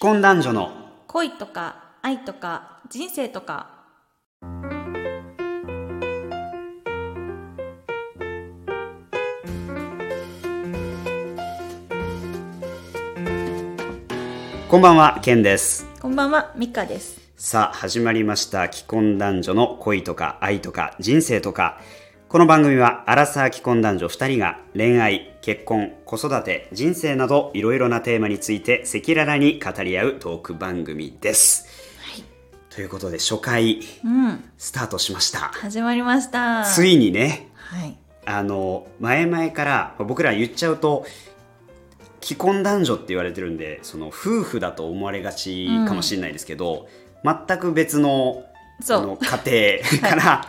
婚男女の恋とか愛とか人生とか。 こんばんは、ケンです。 こんばんは、ミカです。 さあ始まりました、既婚男女の恋とか愛とか人生とか。この番組はアラサー既婚男女2人が恋愛、結婚、子育て、人生などいろいろなテーマについて赤裸々に語り合うトーク番組です、 はい、 ということで初回、スタートしました。 始まりました。 ついにね、 はい、 前々から僕ら言っちゃうと既婚男女って言われてるんで、その夫婦だと思われがちかもしれないですけど、全く別の家庭から、はい、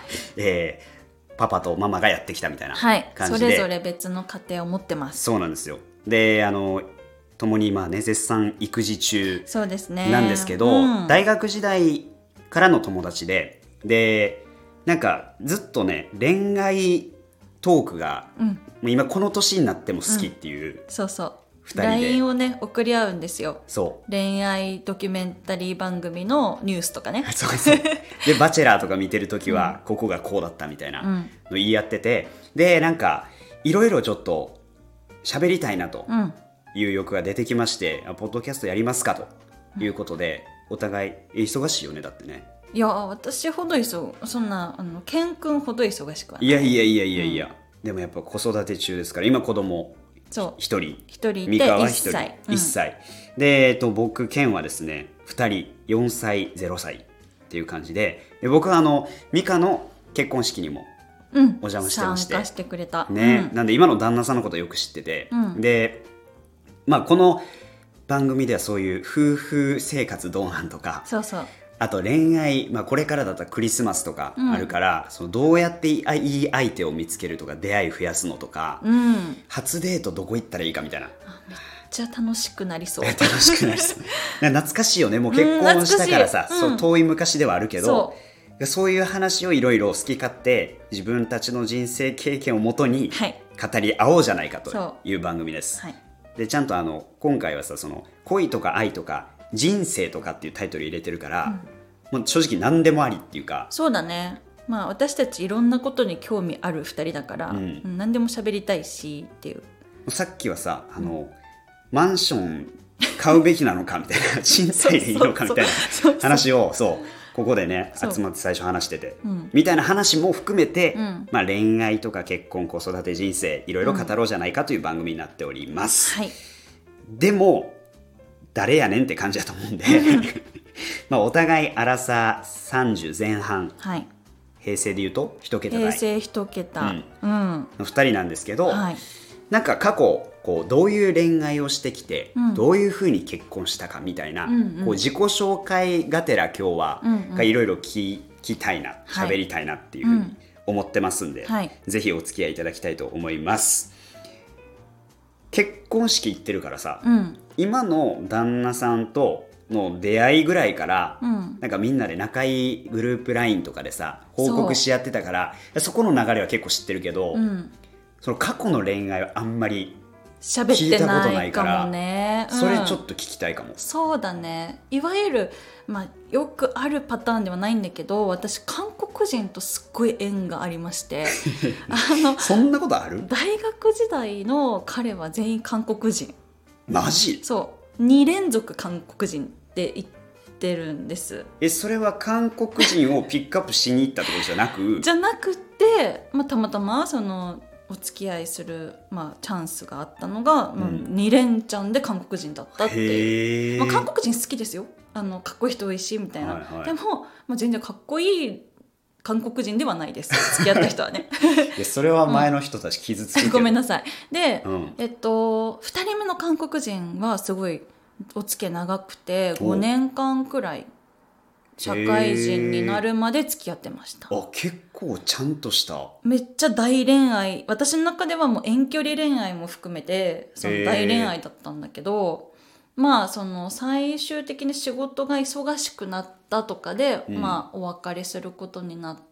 パパとママがやってきたみたいな感じで、 はい、それぞれ別の家庭を持ってます。 そうなんですよ。で、共に今ね絶賛育児中なんですけど、大学時代からの友達で、なんかずっとね恋愛トークが、もう今この年になっても好きっていう、 そうそう 2人で LINE をね送り合うんですよ。 そう恋愛ドキュメンタリー番組のニュースとかね。 そうでバチェラーとか見てるときは、ここがこうだったみたいなの言い合ってて、でなんかいろいろちょっと喋りたいなという欲が出てきまして、ポッドキャストやりますかということで、お互い忙しいよね。だってね、 いや私ほどそんなケン君ほど忙しくはない。 いや、でもやっぱ子育て中ですから、今子供一人ミカは一人、 1歳で、僕ケンはですね2人4歳0歳っていう感じで、僕はミカの結婚式にもお邪魔してまして、 参加してくれた、 ね、なんで今の旦那さんのことをよく知ってて、でまあこの番組ではそういう夫婦生活どうなんとか、 そうあと恋愛、これからだったらクリスマスとかあるから、そのどうやっていい相手を見つけるとか、出会い増やすのとか、初デートどこ行ったらいいかみたいな、 めっちゃ楽しくなりそう。 楽しくなりそう懐かしいよね。もう結婚したからさ、そう遠い昔ではあるけど、そういう話をいろいろ好き勝手自分たちの人生経験をもとに語り合おうじゃないかという番組です、はい、でちゃんと今回はさ、その恋とか愛とか人生とかっていうタイトル入れてるから、もう正直何でもありっていうか。 そうだね、私たちいろんなことに興味ある2人だから、何でも喋りたいしっていう。 さっきはさ、マンション買うべきなのかみたいな賃貸でいいのかみたいな話をここでね集まって最初話してて、みたいな話も含めて、恋愛とか結婚、子育て、人生いろいろ語ろうじゃないかという番組になっております、はい、でも誰やねんって感じだと思うんでお互いアラサー30前半、はい、平成でいうと1桁台、 平成1桁、 の2人なんですけど、はい、なんか過去どういう恋愛をしてきて、どういうふうに結婚したかみたいな、自己紹介がてら今日はいろいろ聞きたいな、喋りたいなっていうふうに思ってますんで、ぜひお付き合いいただきたいと思います。結婚式行ってるからさ、今の旦那さんとの出会いぐらいから、なんかみんなで仲いいグループ LINE とかでさ報告し合ってたから、そこの流れは結構知ってるけど、その過去の恋愛はあんまり喋ってないかもね。 それちょっと聞きたいかも。 そうだね、いわゆる、よくあるパターンではないんだけど、私韓国人とすっごい縁がありましてそんなことある？ 大学時代の彼は全員韓国人。 マジ？ そう2連続韓国人って言ってるんです。 それは韓国人をピックアップしに行ったってことじゃなくじゃなくて、たまたまそのお付き合いする、チャンスがあったのが、2連チャンで韓国人だったっていう、韓国人好きですよ、かっこいい人多いしみたいな、でも、全然かっこいい韓国人ではないです付き合った人はねそれは前の人たち傷つくけど、 ごめんなさい。で、2人目の韓国人はすごいお付き合い長くて5年間くらい社会人になるまで付き合ってました。 結構ちゃんとしためっちゃ大恋愛、私の中ではもう遠距離恋愛も含めてその大恋愛だったんだけど、その最終的に仕事が忙しくなったとかで、お別れすることになって、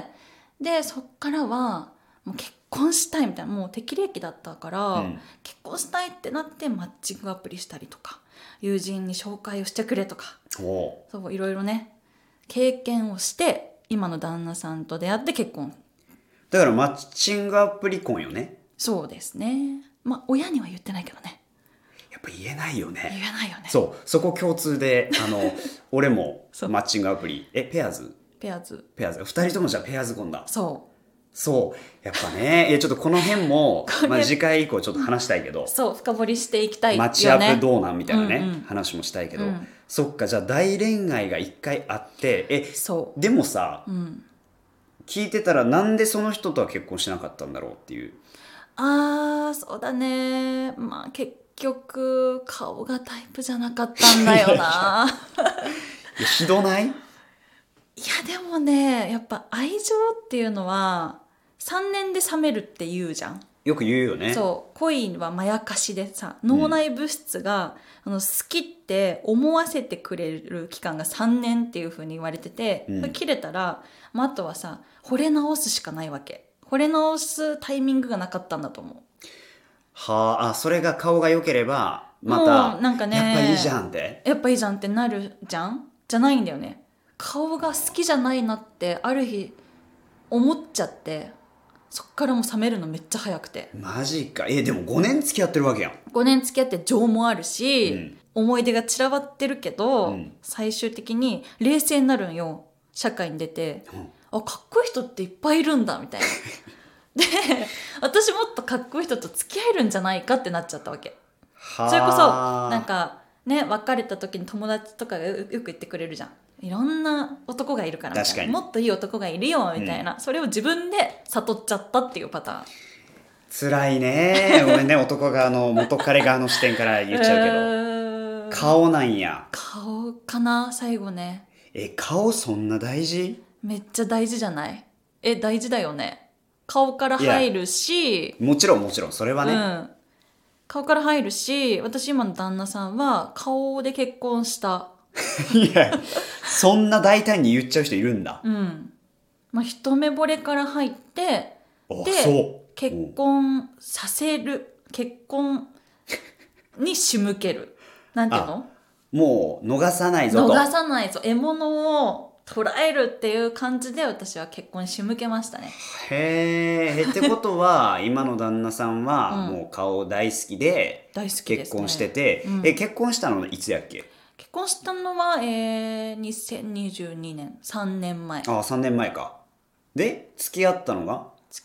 でそっからはもう結婚したいみたいな、もう適齢期だったから、結婚したいってなってマッチングアプリしたりとか、 友人に紹介をしてくれとか、 おそういろいろね経験をして今の旦那さんと出会って結婚。 だからマッチングアプリ婚よね。 そうですね。まあ親には言ってないけどね。 やっぱ言えないよね。 言えないよね。 そこ共通で俺もマッチングアプリペアーズ2人ともじゃあペアーズ婚だ。そうやっぱねちょっとこの辺も次回以降ちょっと話したいけどそう深掘りしていきたいよね。 マッチアップどうなんみたいなね、話もしたいけど、そっかじゃあ大恋愛が一回あってでもさ、聞いてたらなんでその人とは結婚しなかったんだろうっていう。 そうだね。まあ結局顔がタイプじゃなかったんだよな。 ひどない？いやでもねやっぱ愛情っていうのは3年で冷めるって言うじゃん。 よく言うよね。 そう恋はまやかしでさ脳内物質が、好きって思わせてくれる期間が3年っていう風に言われてて、切れたら、あとはさ惚れ直すしかないわけ。惚れ直すタイミングがなかったんだと思う。 それが顔が良ければまたなんかねやっぱいいじゃんってなるじゃんじゃないんだよね。顔が好きじゃないなってある日思っちゃって、そっからもう冷めるのめっちゃ早くて。 マジか。でも5年付き合ってるわけやん。 5年付き合って情もあるし、思い出が散らばってるけど、最終的に冷静になるんよ。社会に出て、かっこいい人っていっぱいいるんだみたいな。で私もっとかっこいい人と付き合えるんじゃないかってなっちゃったわけ。それこそなんかね別れた時に友達とかがよく言ってくれるじゃん。いろんな男がいるからみたいな、もっといい男がいるよみたいな、それを自分で悟っちゃったっていうパターン。 辛いね。ごめんね男が元彼側の視点から言っちゃうけど顔なんや。 顔かな最後ね。 顔そんな大事？ めっちゃ大事じゃない？大事だよね。顔から入るし、 もちろんそれはね、 顔から入るし、私今の旦那さんは顔で結婚した。 いやそんな大胆に言っちゃう人いるんだ。 一目惚れから入ってで結婚させる、結婚に仕向ける、なんていうの、 もう逃さないぞと。 逃さないぞ、獲物を捉えるっていう感じで私は結婚に仕向けましたね。 ってことは今の旦那さんはもう顔大好きで結婚してて、結婚したのいつやっけ？ 結婚したのは、2022年3年前。 3年前か。で付き合ったのは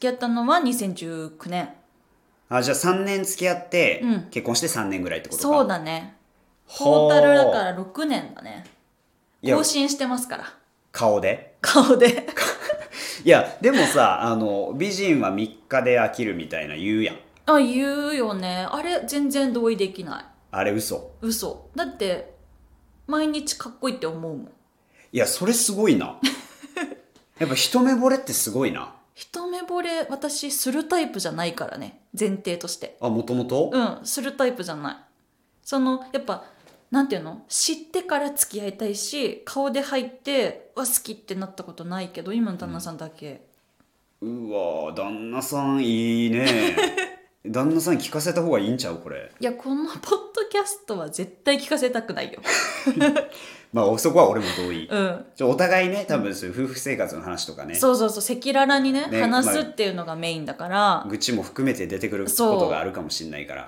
2019年。 じゃあ3年付き合って、結婚して3年ぐらいってことか。 そうだね。トータルだから6年だね。更新してますから。顔でいやでもさ美人は3日で飽きるみたいな言うやん。 言うよね。あれ全然同意できない。 あれ嘘だって毎日かっこいいって思うもん。 いやそれすごいな。やっぱ一目惚れってすごいな。 一目惚れ私するタイプじゃないからね、前提として。 もともとするタイプじゃない。やっぱなんていうの、知ってから付き合いたいし、顔で入って好きってなったことないけど、今の旦那さんだけ。 うわ旦那さんいいね。旦那さん聞かせた方がいいんちゃうこれ。 いやこのポッドキャストは絶対聞かせたくないよ。 そこは俺も同意。お互いね多分そういう夫婦生活の話とかね。 そう赤裸々にね話すっていうのがメインだから、 愚痴も含めて出てくることがあるかもしれないから、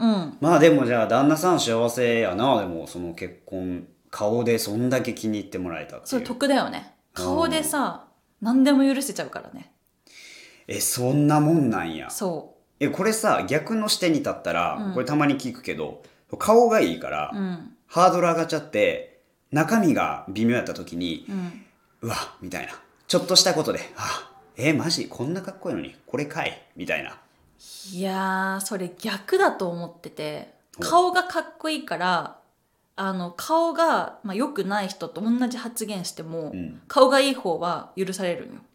でもじゃあ旦那さん幸せやな。でもその結婚顔でそんだけ気に入ってもらえたっていう。 それ得だよね。顔でさ何でも許せちゃうからね。 そんなもんなんや。 そうこれさ逆の視点に立ったら、これたまに聞くけど顔がいいから、ハードル上がっちゃって中身が微妙やった時に、うわみたいなちょっとしたことでマジこんなかっこいいのにこれかいみたいな。 いやそれ逆だと思ってて、顔がかっこいいから顔が、良くない人と同じ発言しても、顔がいい方は許されるんよ。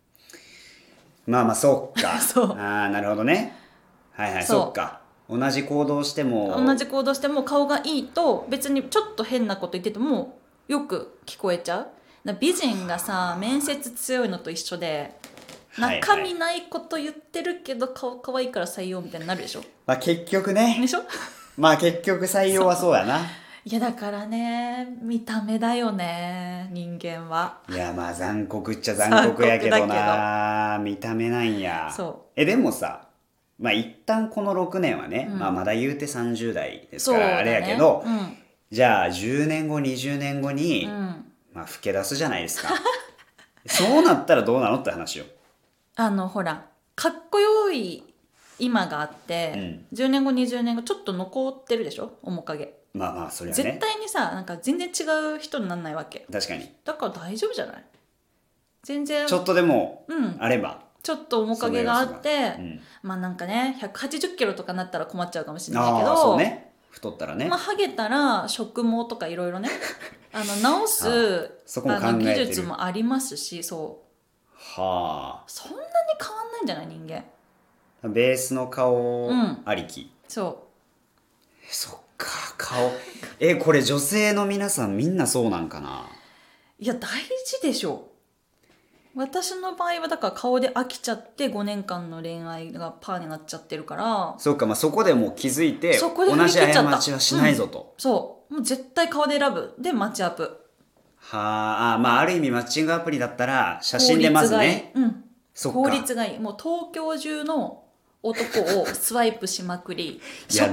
そうか。なるほどね。そうか。同じ行動しても顔がいいと別にちょっと変なこと言っててもよく聞こえちゃう。美人がさ面接強いのと一緒で、中身ないこと言ってるけど顔可愛いから採用みたいになるでしょ。 結局ね。 でしょ。 結局採用はそうやな。 いやだからね、見た目だよね、人間は。 いやまあ残酷っちゃ残酷やけどな、見た目なんや。 そうでもさ、まあ一旦この6年はね、まあまだ言うて30代ですからあれやけど、じゃあ10年後20年後に、まあ老け出すじゃないですか。そうなったらどうなのって話よ。 ほらかっこよい今があって、10年後20年後ちょっと残ってるでしょ、面影。 まあまあそれはね、 絶対にさ、なんか全然違う人にならないわけ。 確かに。 だから大丈夫じゃない？全然ちょっとでもあれば、 ちょっと面影があって、まあなんかね180キロとかなったら困っちゃうかもしれないけど、 そうね、太ったらね、 まあハゲたら植毛とかいろいろね直すそこも考えてる技術もありますし、そうはあ、 そんなに変わんないんじゃない、人間。 ベースの顔ありき、 そそっか、顔これ女性の皆さんみんなそうなんかな。 いや大事でしょ。私の場合はだから顔で飽きちゃって5年間の恋愛がパーになっちゃってるから。 そうか、まあ、そこでもう気づいてそこで同じ過ちはしないぞと、 そうもう絶対顔で選ぶでマッチアップ。 はあ、まあある意味マッチングアプリだったら写真でまずね、 そっか、効率がいい。もう東京中の男をスワイプしまくり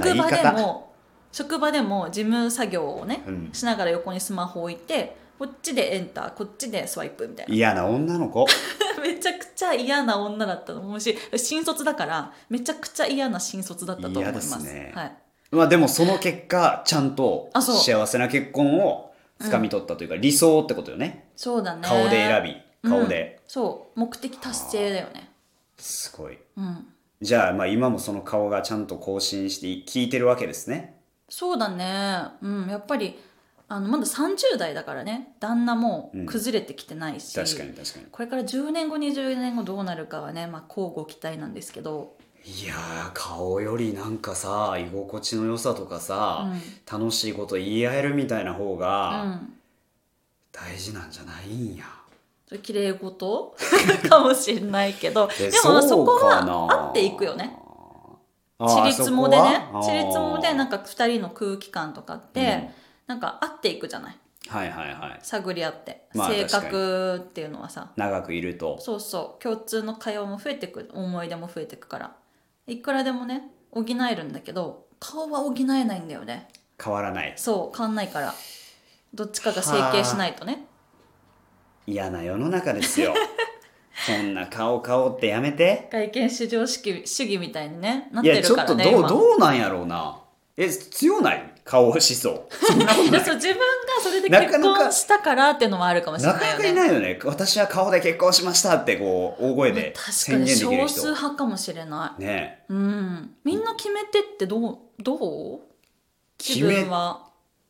職場でも事務作業をね、しながら横にスマホ置いて、こっちでエンターこっちでスワイプみたいな。 嫌な女の子めちゃくちゃ嫌な女だったと思うし、新卒だからめちゃくちゃ嫌な新卒だったと思います。 嫌ですね、 はい。 まあでもその結果ちゃんと幸せな結婚をつかみ取ったというか、理想ってことよね。 そうだね。 顔で選び、顔で、 そう目的達成だよね。 すごい、じゃあまあ今もその顔がちゃんと更新して効いてるわけですね。 そうだね、やっぱりまだ30代だからね、旦那も崩れてきてないし、 確かに確かに。 これから10年後20年後どうなるかはね、まあ乞うご期待なんですけど。 いやー、顔よりなんかさ、居心地の良さとかさ、楽しいこと言い合えるみたいな方が大事なんじゃないんや。 綺麗事かもしれないけどでもそこは合っていくよね。ちりつもでね、ちりつもでなんか2人の空気感とかって、なんか合っていくじゃない。 はいはいはい。 探り合って、 まあ、 性格っていうのはさ、 長くいるとそうそう共通の会話も増えてく、思い出も増えてくから、いくらでもね補えるんだけど、顔は補えないんだよね。 変わらない。 そう変わんないから、どっちかが整形しないとね。 嫌な世の中ですよそんな顔ってやめて。 外見至上主義みたいにねなってるからね。 いやちょっとどうなんやろうな。強ない顔思想。そんなことない。 そう自分がそれで結婚したからっていうのもあるかもしれないよね。 なかなかいないよね。私は顔で結婚しましたってこう大声で宣言できる人。 確かに少数派かもしれないね。 みんな決めてってどう自分は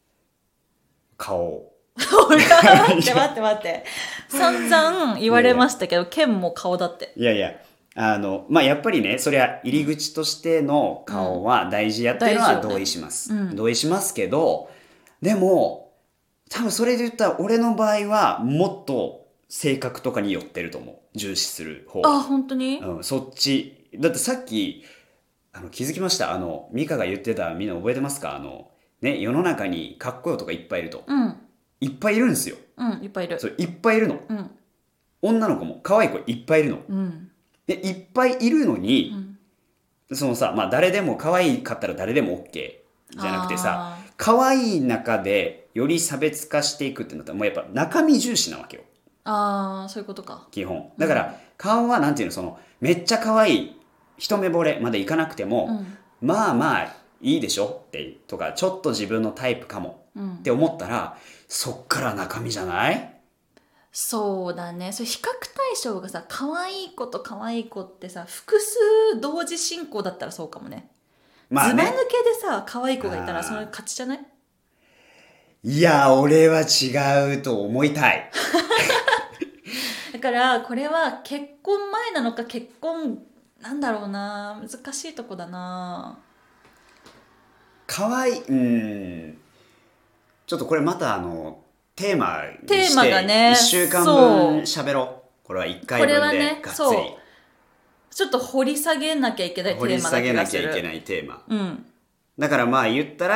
顔待って散々言われましたけど、ケンも顔だって。 いやいやまあやっぱりね、そりゃ入り口としての顔は大事やっていうのは同意します、同意しますけど、でも多分それで言ったら俺の場合はもっと性格とかに寄ってると思う。重視する方。 あ、本当に？ そっちだって。さっき気づきました。ミカが言ってた、みんな覚えてますか？ね、世の中にかっこよとかいっぱいいると、いっぱいいるんですよ。 いっぱいいる。 そういっぱいいるの、女の子も可愛い子いっぱいいるの、でいっぱいいるのに、そのさ、まあ誰でも可愛かったら誰でも OK じゃなくてさ、可愛い中でより差別化していくってなったらもうやっぱ中身重視なわけよ。 そういうことか。 基本だから、顔はなんていうの、そのめっちゃ可愛い一目惚れまでいかなくても、まあまあいいでしょってとか、ちょっと自分のタイプかもって思ったら、そっから中身じゃない？ そうだね。それ比較対象がさ、可愛い子と可愛い子ってさ、複数同時進行だったらそうかもね。まあね、ずば抜けでさ可愛い子がいたらそれ勝ちじゃない？ いや俺は違うと思いたいだからこれは結婚前なのか結婚なんだろうな、難しいとこだな。 可愛い、ちょっとこれまたテーマにしてがね、 1週間分喋ろう。これは1回分でがっつり、 ね、そうちょっと掘り下げなきゃいけないテーマだ気がする。 掘り下げなきゃいけないテーマ、だからまあ言ったら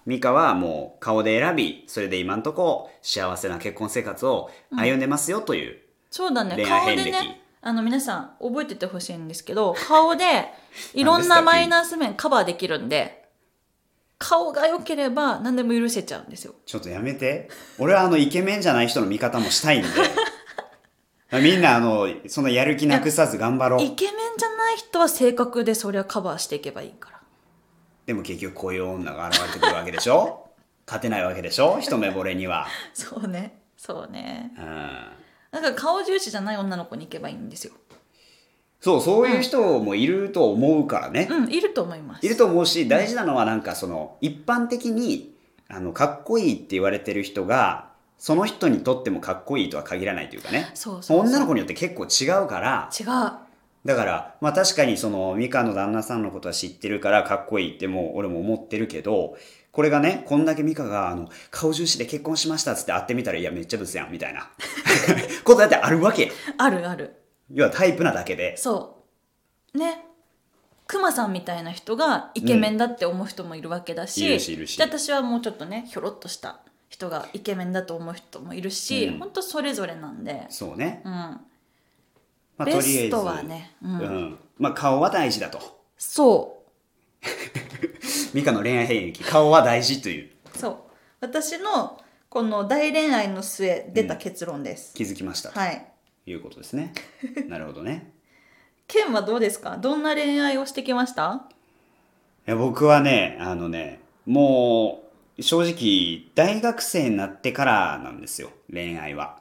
ミカはもう顔で選び、それで今んとこ幸せな結婚生活を歩んでますよという、 そうだね、 恋愛顔遍歴。 でね、皆さん覚えててほしいんですけど、顔でいろんなマイナス面カバーできるんで、顔が良ければ何でも許せちゃうんですよ。 ちょっとやめて。俺はイケメンじゃない人の味方もしたいんで。みんなそのやる気なくさず頑張ろう。 イケメンじゃない人は性格でそりゃカバーしていけばいいから。 でも結局こういう女が現れてくるわけでしょ。勝てないわけでしょ、一目惚れには。 そうね、そうね。 うん。 だから顔重視じゃない女の子に行けばいいんですよ。 そういう人もいると思うからね。 いると思います。 いると思うし、大事なのはなんか一般的にかっこいいって言われてる人がその人にとってもかっこいいとは限らないというかね。女の子によって結構違うから。 違う。 だからまあ確かにミカの旦那さんのことは知ってるからかっこいいって俺も思ってるけど、これがね、こんだけミカが顔重視で結婚しましたっつって会ってみたら、いやめっちゃブスやんみたいなことだってあるわけ。 あるある。 要はタイプなだけで。 そうね。クマさんみたいな人がイケメンだって思う人もいるわけだし、 いるしいるし。 で私はもうちょっとね、ひょろっとした人がイケメンだと思う人もいるし、本当それぞれなんで。 そうね。 まあ、ベストはね、 まあ顔は大事だと。 そうミカの恋愛遍歴、顔は大事という。 そう。私のこの大恋愛の末出た結論です。 気づきましたと。 はい。 いうことですね。なるほどね。 ケンはどうですか？どんな恋愛をしてきました？ いや僕はね、もう正直大学生になってからなんですよ、恋愛は。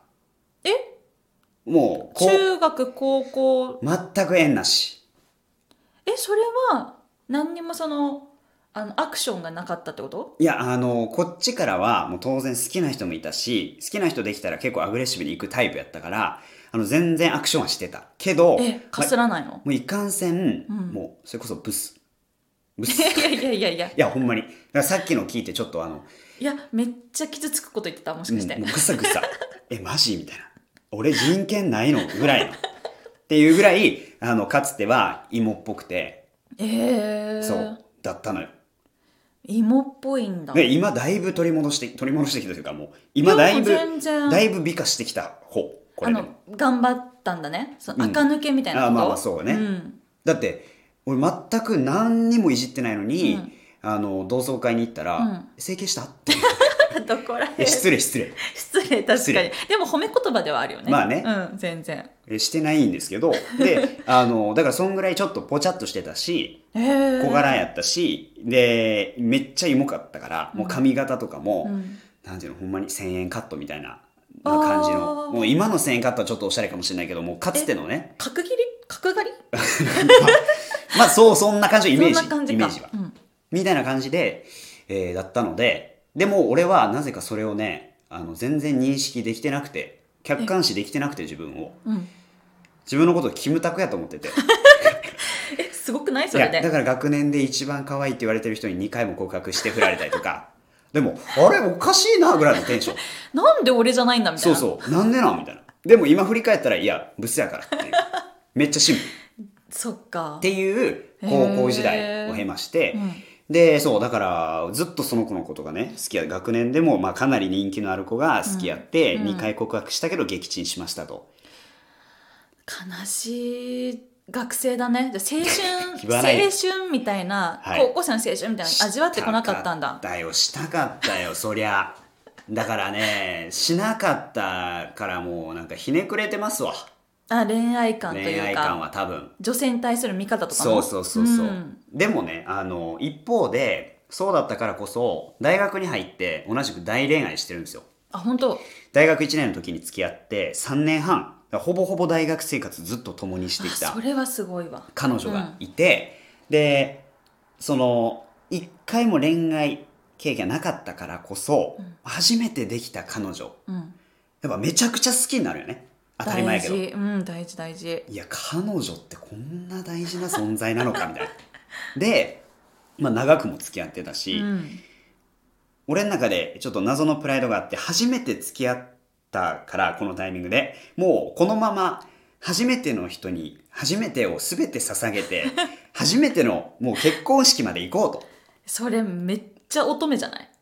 もう中学高校全く縁なし。 それは何にもアクションがなかったってこと？ いやこっちからはもう当然好きな人もいたし、好きな人できたら結構アグレッシブに行くタイプやったから、全然アクションはしてたけど、 かすらないの？ もういかんせん、もうそれこそブスいやほんまに。だからさっきの聞いてちょっといやめっちゃ傷つくこと言ってた、もしかして。 ぐさぐさマジみたいな、俺人権ないのぐらいのっていうぐらいかつては芋っぽくて、そうだったのよ。 芋っぽいんだ。 で今だいぶ取り戻してきたというか、もう今だいぶ美化してきた方。これ頑張ったんだね、垢抜けみたいなこと。 まあそうね、だって俺全く何にもいじってないのに、同窓会に行ったら、整形したってどこらへん。 失礼確かに。でも褒め言葉ではあるよね。 まあね、 全然してないんですけど、でだからそんぐらいちょっとポチャっとしてたし、小柄やったし、でめっちゃ芋かったから、もう髪型とかも、なんていうの、ほんまに1000円カットみたいな感じの、もう今の1000円カットはちょっとおしゃれかもしれないけども、かつてのね、 角刈りまあそんな感じのイメージは、みたいな感じで、だったので、でも俺はなぜかそれをね、全然認識できてなくて、客観視できてなくて、自分を、自分のことをキムタクやと思っててすごくないそれで。 いやだから学年で一番可愛いって言われてる人に2回も告白して振られたりとかでもあれおかしいなぐらいのテンションなんで俺じゃないんだみたいな。 そうなんでなんみたいな。でも今振り返ったら、いやブスやからっていうめっちゃシンプルそっかっていう高校時代を経まして、でそうだからずっとその子のことがね好きや、学年でもまあかなり人気のある子が好きやって、2回告白したけど撃沈しましたと。 悲しい学生だね。青春みたいな、高校生の青春みたいな味わってこなかったんだ。 したかったよそりゃ。だからね、しなかったからもうなんかひねくれてますわ。 恋愛観というか、 恋愛観は多分女性に対する見方とかも。 そう、でもね、一方でそうだったからこそ大学に入って同じく大恋愛してるんですよ。 本当？ 大学1年の時に付き合って3年半、ほぼほぼ大学生活ずっと共にしてきたそれはすごいわ。 彼女がいて、で一回も恋愛経験がなかったからこそ、初めてできた彼女、やっぱめちゃくちゃ好きになるよね。当たり前やけど大事。 いや彼女ってこんな大事な存在なのかみたいなで、まあ、長くも付き合ってたし、俺の中でちょっと謎のプライドがあって、初めて付き合ったからこのタイミングでもうこのまま初めての人に初めてを全て捧げて初めてのもう結婚式まで行こうと。 それめっちゃ乙女じゃない？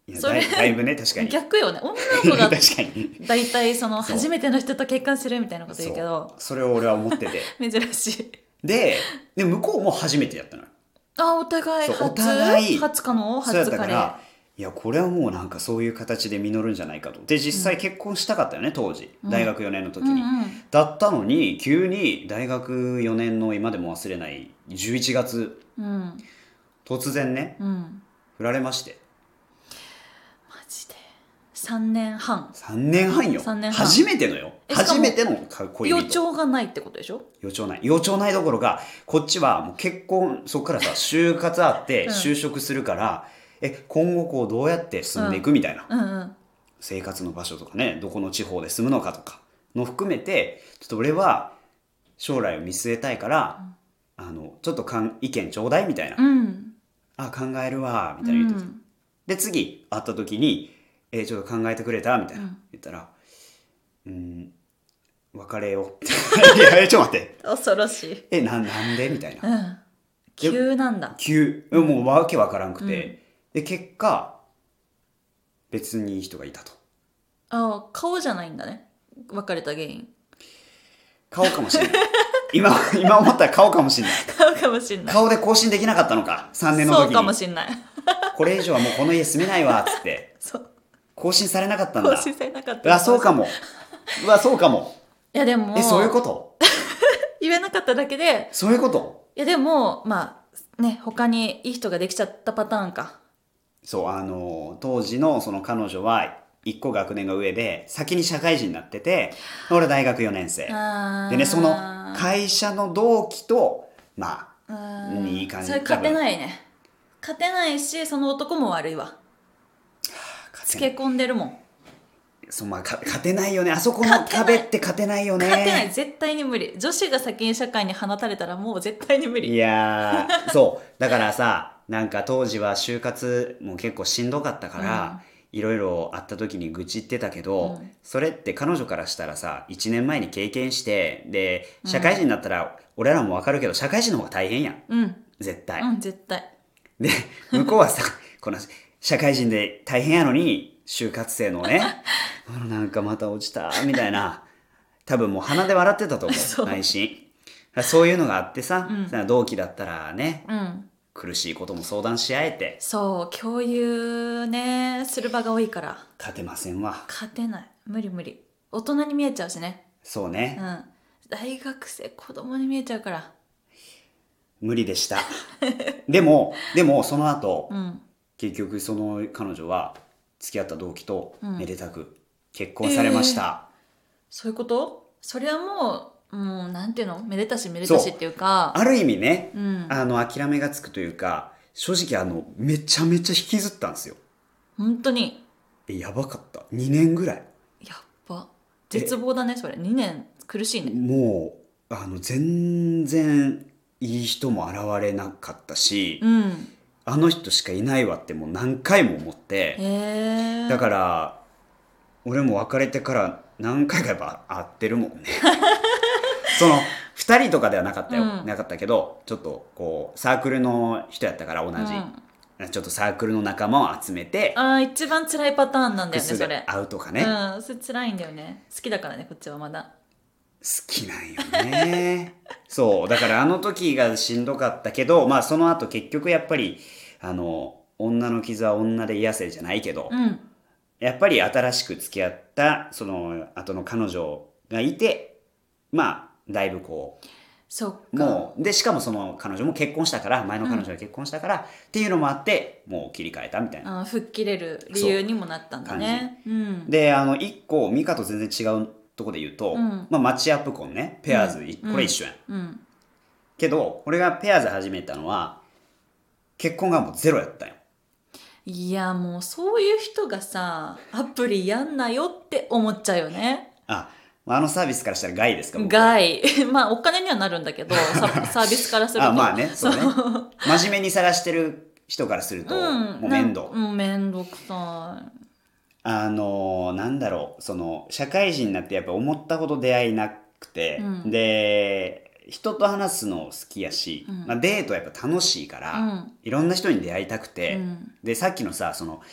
いやだいぶね、確かに逆よね、女の子が確かに大体その初めての人と結婚するみたいなこと言うけど、 それを俺は思ってて珍しい。 で向こうも初めてやったのよ。 お互い初かのそうやったから、いやこれはもうなんかそういう形で実るんじゃないかと。で実際結婚したかったよね、当時大学4年の時に、だったのに急に大学4年の今でも忘れない11月、突然ね、振られまして。 マジで3年半よ。初めてのよ。初めての恋人。 予兆がないってことでしょ。 予兆ないどころか、こっちはもう結婚、そっからさ就活あって就職するから、今後こうどうやって住んでいくみたいな、生活の場所とかね、どこの地方で住むのかとかの含めて、ちょっと俺は将来を見据えたいから、ちょっと意見ちょうだいみたいな、考えるわみたいな言ってた、で次会った時にちょっと考えてくれたみたいな、言ったら別れよういやちょっと待って恐ろしい。 なんでみたいな、 急なんだ。 もうわけわからんくて、で結果別にいい人がいたと。 顔じゃないんだね、別れた原因。 顔かもしれない今思ったら顔かもしれない。 顔かもしれない。 顔で更新できなかったのか、3年の時に。 そうかもしれないこれ以上はもうこの家住めないわっつって更新されなかったんだ。 更新されなかった。 そうかも。そうかも。 いやでもそういうこと言えなかっただけで。 そういうこと。 いやでもまあね、他にいい人ができちゃったパターンか。 そう、当時のその彼女は1個学年が上で先に社会人になってて、俺大学4年生でね、その会社の同期とまあいい感じ。 それ勝てないね。勝てないし、その男も悪いわ。つけ込んでるもん。 勝てないよね、あそこの壁って勝てないよね。 勝てない、絶対に無理。女子が先に社会に放たれたらもう絶対に無理。 いやそうだからさ、なんか当時は就活も結構しんどかったから、いろいろあった時に愚痴ってたけど、それって彼女からしたらさ、1年前に経験して、で社会人になったら、俺らも分かるけど社会人の方が大変やん、絶対、 絶対で向こうはさこの社会人で大変やのに就活生のねなんかまた落ちたみたいな、多分もう鼻で笑ってたと思う内心。そういうのがあってさ、同期だったらね、苦しいことも相談し合えて、 そう共有ねする場が多いから勝てませんわ。 勝てない、無理。大人に見えちゃうしね。 そうね、 大学生子供に見えちゃうから無理でしたでもその後、結局その彼女は付き合った同期とめでたく結婚されました、 そういうこと。それはもうなんていうの、めでたしっていうか、 ある意味ね、諦めがつくというか、正直めちゃめちゃ引きずったんですよ。 本当にやばかった。2年ぐらい。 やっば、絶望だねそれ。2年苦しいね。 もう全然いい人も現れなかったし、あの人しかいないわってもう何回も思って、だから俺も別れてから何回かやっぱ会ってるもんねその2人とかではなかったよ、なかったけど、ちょっとこうサークルの人やったから同じ、ちょっとサークルの仲間を集めて、 一番辛いパターンなんだよねそれ。 会うとかね、 それ辛いんだよね。好きだからねこっちはまだ。 好きなんよねそうだからあの時がしんどかったけど、まあその後結局やっぱり女の傷は女で癒せじゃないけど、やっぱり新しく付き合ったその後の彼女がいて、まあだいぶこう、 そっか、 もうでしかもその彼女も結婚したから、前の彼女が結婚したから、っていうのもあってもう切り替えたみたいな、 吹っ切れる理由にもなったんだね。 で一個ミカと全然違うとこで言うと、マッチアップ婚ね、ペアーズ、これ一緒やん、けど俺がペアーズ始めたのは結婚がもうゼロやったんよ。 いやもうそういう人がさ、アプリやんなよって思っちゃうよね。 あのサービスからしたら害ですか？ 害まあお金にはなるんだけどサービスからするとまあね、そうね真面目に探してる人からすると、もう面倒、 面倒くさい。 なんだろう、その社会人になってやっぱ思ったほど出会いなくて、で人と話すの好きやし、デートはやっぱ楽しいから、いろんな人に出会いたくて、でさっきのさ、その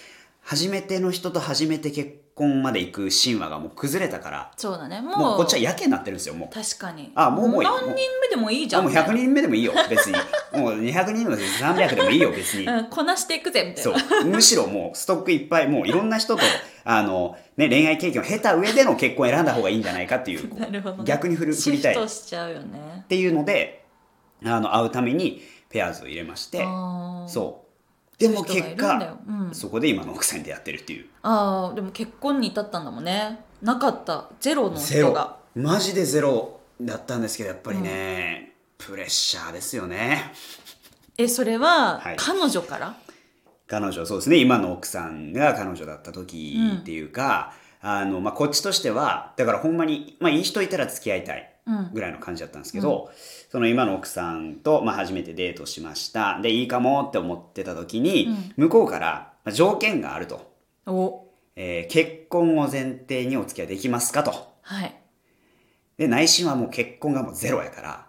初めての人と初めて結婚まで行く神話がもう崩れたから、 そうだね、 もうこっちはやけになってるんですよ。もう確かに、 もう何人目でもいいじゃん、 もう100人目でもいいよ別にもう200人目でも300でもいいよ別に、 こなしていくぜみたいな。 そうむしろもうストックいっぱい、もういろんな人と恋愛経験を経た上での結婚を選んだ方がいいんじゃないかっていうなるほど、ね、 逆に振りたいシフトしちゃうよねっていうので、会うためにペアーズを入れまして、そうでも結果、そこで今の奥さんに出会ってるっていう。 でも結婚に至ったんだもんね。なかった、ゼロの人が。 マジでゼロだったんですけど、やっぱりね、プレッシャーですよね。 それは彼女から？ 彼女、そうですね、今の奥さんが彼女だった時っていうか、こっちとしてはだからほんまに、いい人いたら付き合いたいぐらいの感じだったんですけど、その今の奥さんと、初めてデートしました。でいいかもって思ってた時に、向こうから条件があると。結婚を前提にお付き合いできますかと。で内心はもう結婚がもうゼロやから、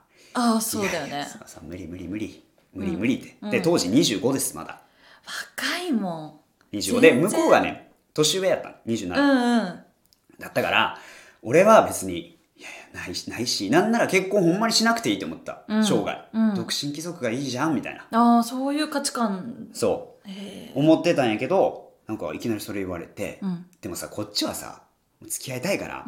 そうだよね。 無理って、で当時25です。まだ若いもん。 25で向こうがね年上やったの27、だったから俺は別にないし、なんなら結婚ほんまにしなくていいと思った、生涯、独身貴族がいいじゃんみたいな。そういう価値観、 そう思ってたんやけど、なんかいきなりそれ言われて、でもさこっちはさ付き合いたいから、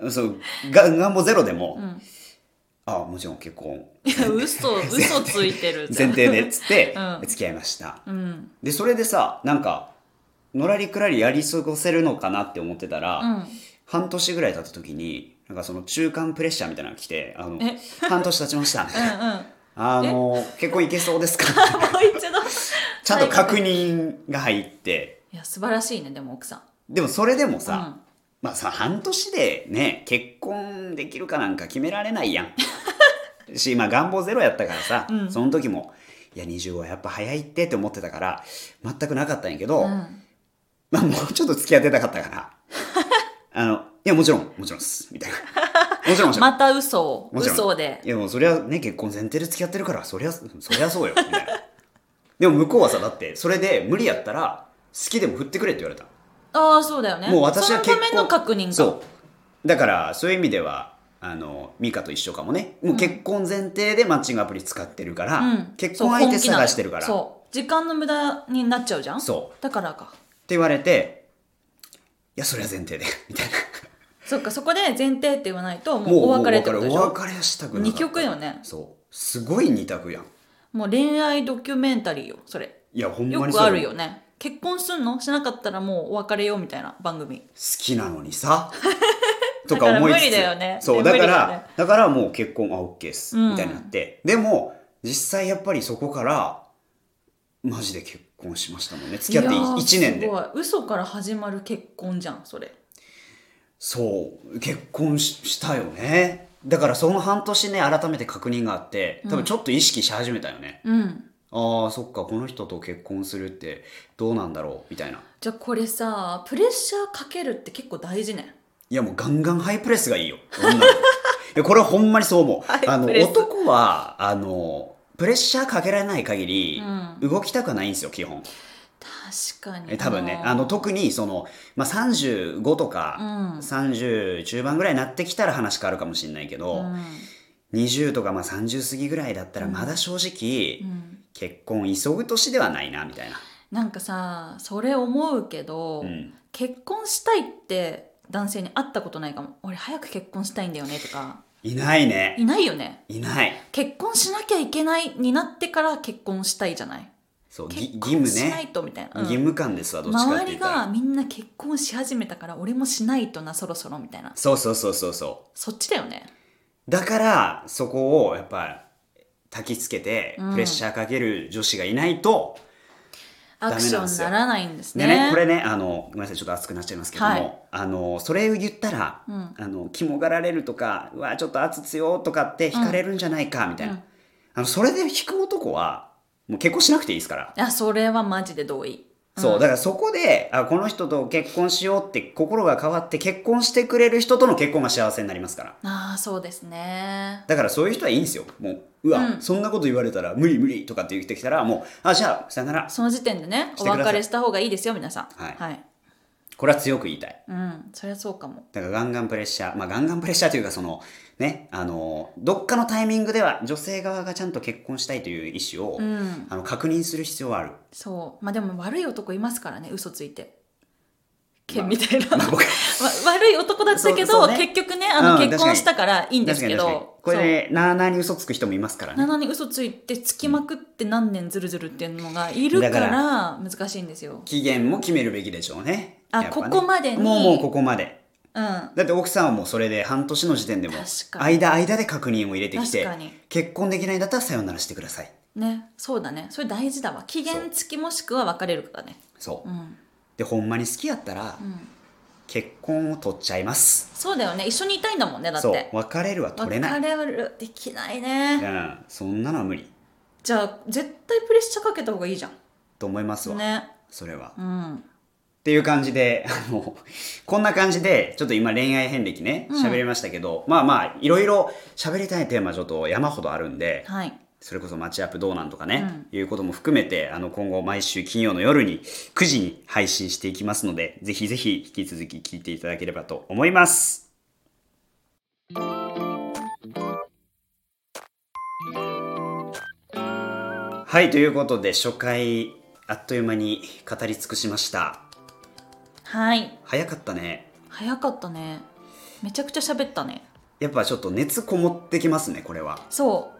そう願望ゼロでも、もちろん結婚嘘ついてる前提でっつって付き合いました、でそれでさなんかのらりくらりやり過ごせるのかなって思ってたら、半年ぐらい経った時になんかその中間プレッシャーみたいなのが来て、半年経ちましたみたいな結婚いけそうですかちゃんと確認が入って、 いや素晴らしいね。でも奥さんでもそれでもさ、半年でね結婚できるかなんか決められないやんし、願望ゼロやったからさ、その時もいや25はやっぱ早いって思ってたから全くなかったんやけど、もうちょっと付き合ってたかったからいやもちろんっすみたいなもちろんまた嘘で、 いやもうそりゃね結婚前提で付き合ってるからそりゃそうよみたいなでも向こうはさだってそれで無理やったら好きでも振ってくれって言われた。 そうだよね。 もう私は結婚、 そのための確認が。 そうだからそういう意味ではミカと一緒かもね。もう結婚前提でマッチングアプリ使ってるから、結婚相手探してるから、 そう時間の無駄になっちゃうじゃん。 そうだからかって言われて、いやそれは前提でみたいなそっか、そこで前提って言わないともうお別れってことでしょ。 お別れしたくなかった。 2曲よね。 そうすごい2択やん。 もう恋愛ドキュメンタリーよそれ。 いやほんまによくあるよね。結婚すんのしなかったらもうお別れよみたいな番組。好きなのにさとか思いつつ、 無理だよね。 そうだからもう結婚OK っす、みたいになって、でも実際やっぱりそこからマジで結婚しましたもんね。付き合って1年で。 すごい嘘から始まる結婚じゃんそれ。 そう結婚したよね。だからその半年ね改めて確認があって多分ちょっと意識し始めたよね。そっかこの人と結婚するってどうなんだろうみたいな。 じゃあこれさプレッシャーかけるって結構大事ね。 いやもうガンガンハイプレスがいいよ女の子いやこれはほんまにそう思う。男はプレッシャーかけられない限り、動きたくないんですよ基本。 確かに多分ね特にその、35とか、30中盤ぐらいになってきたら話変わるかもしれないけど、20とか30過ぎぐらいだったらまだ正直、結婚急ぐ年ではないなみたいな。 なんかさそれ思うけど、結婚したいって男性に会ったことないかも。俺早く結婚したいんだよねとかいないね。 いないよね。 いない。 結婚しなきゃいけないになってから結婚したいじゃない。 そう結婚しないとみたいな、 義務感ですわ。どっちかって周り言ったらがみんな結婚し始めたから俺もしないとなそろそろみたいな。 そうそっちだよね。 だからそこをやっぱ焚きつけてプレッシャーかける女子がいないと、 アクションにならないんですね。 でねこれねごめんなさいちょっと熱くなっちゃいますけども、それを言ったら、肝がられるとかうわちょっと圧強とかって惹かれるんじゃないかみたいな、それで引く男はもう結婚しなくていいですから。 いやそれはマジで同意。 そうだからそこでこの人と結婚しようって心が変わって結婚してくれる人との結婚が幸せになりますから。 ああそうですね。 だからそういう人はいいんですよ。もうそんなこと言われたら無理無理とかって言ってきたらもうじゃあさよなら、 その時点でねお別れした方がいいですよ皆さん。 はい、 はい、 これは強く言いたい。 そりゃそうかも。 だからガンガンプレッシャー、ガンガンプレッシャーというかそのねどっかのタイミングでは女性側がちゃんと結婚したいという意思を、確認する必要はある。 そうでも悪い男いますからね、嘘ついて剣みたいな、悪い男だったけど、ね、結局ね結婚したからいいんですけど、 これでなあなあに嘘つく人もいますからね。 なあなあに嘘ついてつきまくって何年ずるずるっていうのがいるから難しいんですよ。 期限も決めるべきでしょうね。 ね、ここまでにもうここまで、だって奥さんはもうそれで半年の時点でも間で確認を入れてきて、結婚できないんだったらさよならしてくださいね。そうだね、それ大事だわ。期限付きもしくは別れるからね。 そう、でほんまに好きやったら、結婚を取っちゃいます。 そうだよね、一緒にいたいんだもんね。だってそう別れるは取れない。 別れるできないね。 そんなのは無理。 じゃあ絶対プレッシャーかけた方がいいじゃんと思いますわね。 それは、っていう感じでこんな感じでちょっと今恋愛遍歴ね喋りましたけど、いろいろ喋りたいテーマちょっと山ほどあるんで、それこそマッチアップどうなんとかね、いうことも含めて今後毎週金曜の夜に9時に配信していきますので、ぜひぜひ引き続き聞いていただければと思います。はい、ということで初回あっという間に語り尽くしました。 はい。 早かったね。 早かったね。めちゃくちゃ喋ったね。 やっぱちょっと熱こもってきますねこれは。 そう。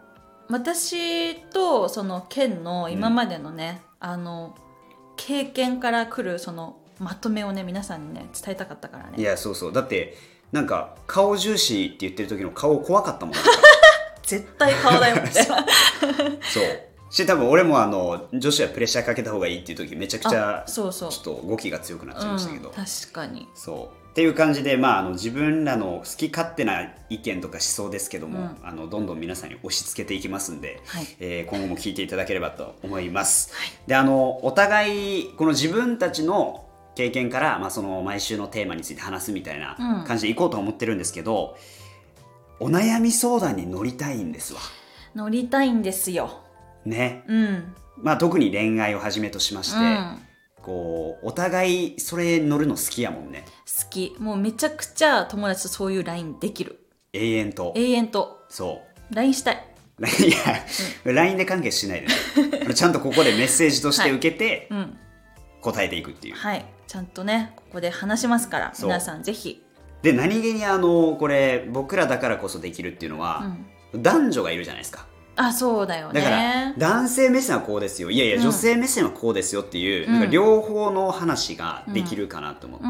私とそのケンの今までのね、経験から来るそのまとめをね皆さんにね伝えたかったからね。 いやそうそう、だってなんか顔重視って言ってる時の顔怖かったもん絶対顔だよみたいなそうし、多分俺も女子はプレッシャーかけた方がいいっていう時めちゃくちゃちょっと語気が強くなっちゃいましたけど、 確かにそうっていう感じで、自分らの好き勝手な意見とか思想ですけども、どんどん皆さんに押し付けていきますんで、今後も聞いていただければと思います、でお互いこの自分たちの経験から、その毎週のテーマについて話すみたいな感じでいこうと思ってるんですけど、お悩み相談に乗りたいんですわ。 乗りたいんですよね、特に恋愛をはじめとしまして、こうお互いそれ乗るの好きやもんね。 好き。もうめちゃくちゃ友達とそういう LINE できる。永遠とそう LINE したい。 いや、LINE で完結しないでねちゃんとここでメッセージとして受けて、答えていくっていう。 はい、ちゃんとねここで話しますから皆さんぜひ。 で何気にこれ僕らだからこそできるっていうのは、男女がいるじゃないですか。 そうだよね。 だから男性目線はこうですよ、いやいや女性目線はこうですよっていう、なんか両方の話ができるかなと思って、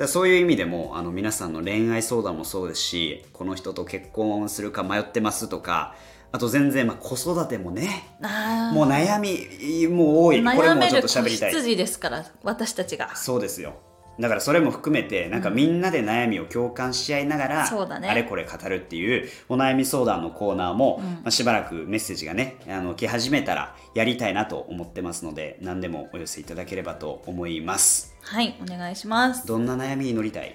そういう意味でも皆さんの恋愛相談もそうですし、この人と結婚するか迷ってますとか、あと全然子育てもね、もう悩みも多い。これもちょっと喋りたい。 悩める子羊ですから私たちが。 そうですよ。だからそれも含めてなんかみんなで悩みを共感し合いながら、あれこれ語るっていうお悩み相談のコーナーも、しばらくメッセージがね来始めたらやりたいなと思ってますので、何でもお寄せいただければと思います。 はい、お願いします。 どんな悩みに乗りたい？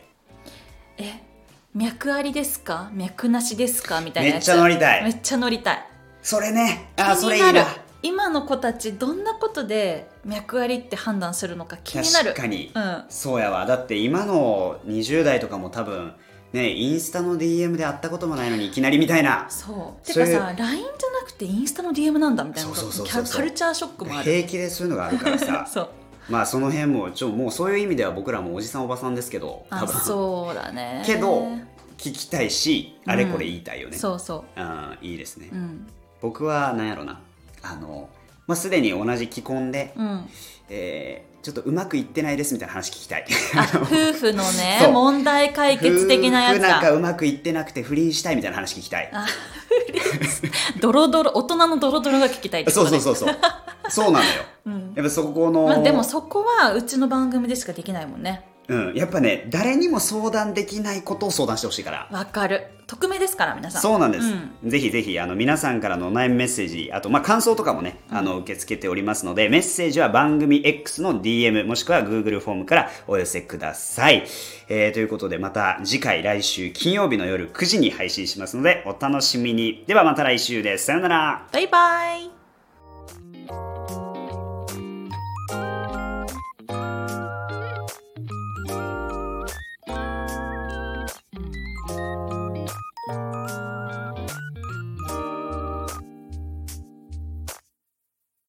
脈ありですか脈なしですかみたいなやつ。 めっちゃ乗りたい。 めっちゃ乗りたい。 それね、それいいな。 今の子たちどんなことで脈ありって判断するのか気になる。 確かに、そうやわ。だって今の20代とかも多分ね、インスタの DM で会ったこともないのにいきなりみたいな。 そうてかさ、 LINE じゃなくてインスタの DM なんだみたいなカルチャーショックもある。 平気でそういうのがあるからさそうその辺ももうそういう意味では僕らもおじさんおばさんですけど、多分そうだね。 けど聞きたいし、あれこれ言いたいよね。 そうそう、 いいですね。僕はなんやろな、すでに同じ既婚で、ちょっとうまくいってないですみたいな話聞きたい。 夫婦のね問題解決的なやつだ。 夫婦なんかうまくいってなくて不倫したいみたいな話聞きたい。 ドロドロ、大人のドロドロが聞きたいってことね。そうそうなのよ、やっぱそこの、 でもそこはうちの番組でしかできないもんね。 やっぱね誰にも相談できないことを相談してほしいから。 わかる。匿名ですから皆さん。 そうなんです、ぜひぜひ皆さんからのお悩みメッセージ、あと感想とかもね受け付けておりますので、メッセージは番組 X の DM もしくは Google フォームからお寄せください。ということでまた次回来週金曜日の夜9時に配信しますのでお楽しみに。ではまた来週です。さよなら。 バイバイ。